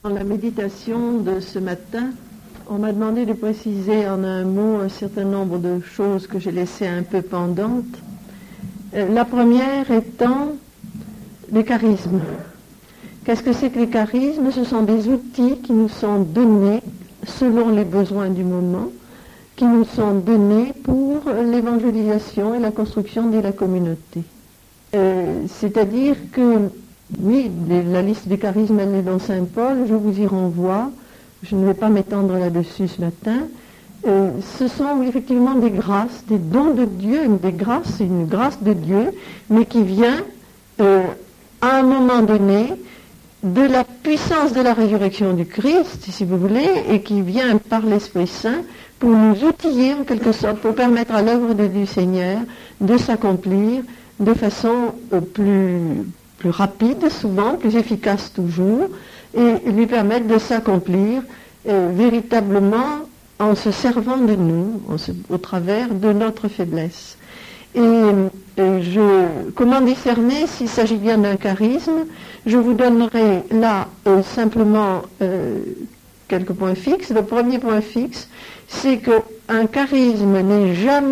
Dans la méditation de ce matin, on m'a demandé de préciser en un mot un certain nombre de choses que j'ai laissées un peu pendantes. La première étant les charismes. Qu'est-ce que c'est que les charismes? Ce sont des outils qui nous sont donnés selon les besoins du moment, qui nous sont donnés pour l'évangélisation et la construction de la communauté. C'est-à-dire que, oui, la liste des charismes, elle est dans Saint Paul, je vous y renvoie, je ne vais pas m'étendre là-dessus ce matin. Ce sont effectivement des grâces, des dons de Dieu, des grâces, c'est une grâce de Dieu, mais qui vient à un moment donné de la puissance de la résurrection du Christ, si vous voulez, et qui vient par l'Esprit Saint pour nous outiller en quelque sorte, pour permettre à l'œuvre du Seigneur de s'accomplir de façon plus rapide souvent, plus efficace toujours, et lui permettre de s'accomplir véritablement en se servant de nous, au travers de notre faiblesse. Comment discerner s'il s'agit bien d'un charisme? Je vous donnerai là simplement quelques points fixes. Le premier point fixe, c'est qu'un charisme n'est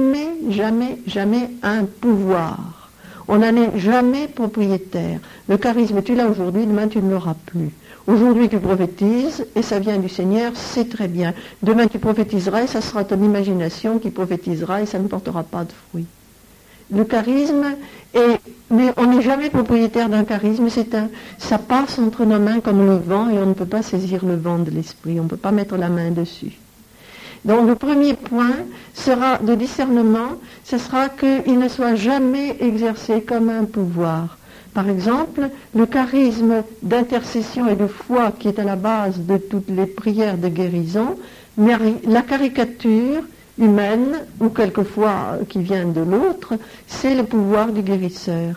jamais un pouvoir. On n'en est jamais propriétaire. Le charisme, tu l'as aujourd'hui, demain tu ne l'auras plus. Aujourd'hui tu prophétises et ça vient du Seigneur, c'est très bien. Demain tu prophétiseras et ça sera ton imagination qui prophétisera et ça ne portera pas de fruits. Le charisme, mais on n'est jamais propriétaire d'un charisme, ça passe entre nos mains comme le vent et on ne peut pas saisir le vent de l'esprit, on ne peut pas mettre la main dessus. Donc le premier point sera de discernement, ce sera qu'il ne soit jamais exercé comme un pouvoir. Par exemple, le charisme d'intercession et de foi qui est à la base de toutes les prières de guérison, la caricature humaine, ou quelquefois qui vient de l'autre, c'est le pouvoir du guérisseur.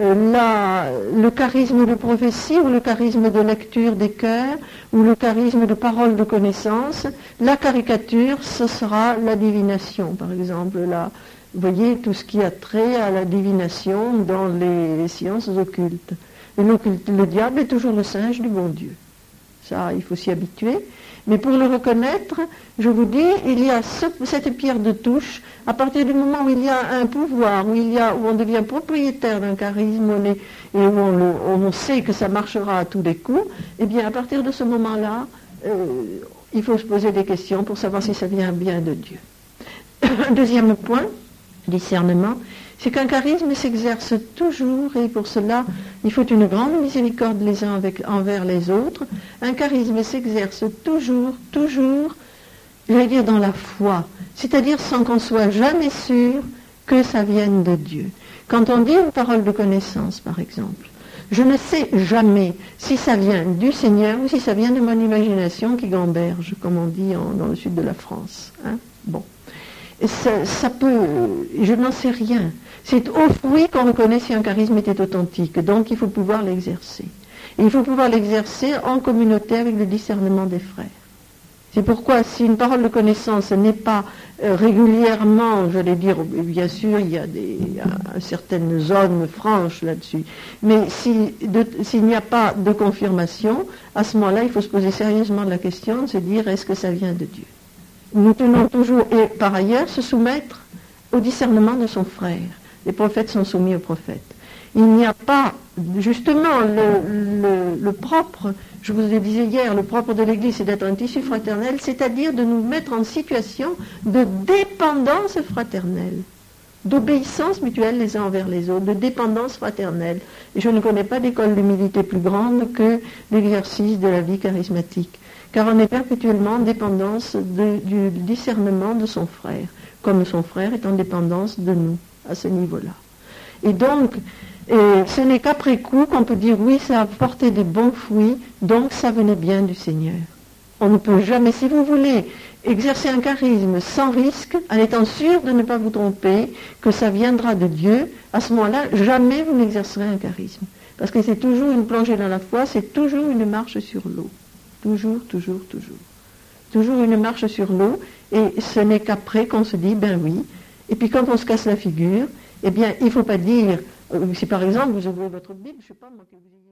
Le charisme de prophétie ou le charisme de lecture des cœurs ou le charisme de parole de connaissance, la caricature, ce sera la divination, par exemple. Là, vous voyez tout ce qui a trait à la divination dans les sciences occultes. Et le diable est toujours le singe du bon Dieu. Ça, il faut s'y habituer. Mais pour le reconnaître, je vous dis, il y a cette pierre de touche, à partir du moment où il y a un pouvoir, où on devient propriétaire d'un charisme, et où on sait que ça marchera à tous les coups, eh bien à partir de ce moment-là, il faut se poser des questions pour savoir si ça vient bien de Dieu. Deuxième point, discernement, c'est qu'un charisme s'exerce toujours, et pour cela, il faut une grande miséricorde les uns envers les autres. Un charisme s'exerce toujours, je vais dire dans la foi, c'est-à-dire sans qu'on soit jamais sûr que ça vienne de Dieu. Quand on dit une parole de connaissance, par exemple, je ne sais jamais si ça vient du Seigneur ou si ça vient de mon imagination qui gamberge, comme on dit dans le sud de la France. Hein? Bon. Ça peut, je n'en sais rien. C'est au fruit qu'on reconnaît si un charisme était authentique. Donc il faut pouvoir l'exercer. Et il faut pouvoir l'exercer en communauté avec le discernement des frères. C'est pourquoi si une parole de connaissance n'est pas régulièrement, j'allais dire, bien sûr il y a certaines zones franches là-dessus, mais s'il n'y a pas de confirmation, à ce moment-là il faut se poser sérieusement la question de se dire est-ce que ça vient de Dieu? Nous tenons toujours, et par ailleurs, se soumettre au discernement de son frère. Les prophètes sont soumis aux prophètes. Il n'y a pas, justement, le propre, je vous le disais hier, le propre de l'Église, c'est d'être un tissu fraternel, c'est-à-dire de nous mettre en situation de dépendance fraternelle, d'obéissance mutuelle les uns envers les autres, de dépendance fraternelle. Et je ne connais pas d'école d'humilité plus grande que l'exercice de la vie charismatique. Car on est perpétuellement en dépendance du discernement de son frère, comme son frère est en dépendance de nous, à ce niveau-là. Et donc, ce n'est qu'après coup qu'on peut dire, oui, ça a porté des bons fruits, donc ça venait bien du Seigneur. On ne peut jamais, si vous voulez, exercer un charisme sans risque, en étant sûr de ne pas vous tromper, que ça viendra de Dieu, à ce moment-là, jamais vous n'exercerez un charisme. Parce que c'est toujours une plongée dans la foi, c'est toujours une marche sur l'eau. Toujours. Toujours une marche sur l'eau, et ce n'est qu'après qu'on se dit, ben oui. Et puis quand on se casse la figure, eh bien, il ne faut pas dire, si par exemple vous ouvrez votre Bible, je ne sais pas moi que vous ayez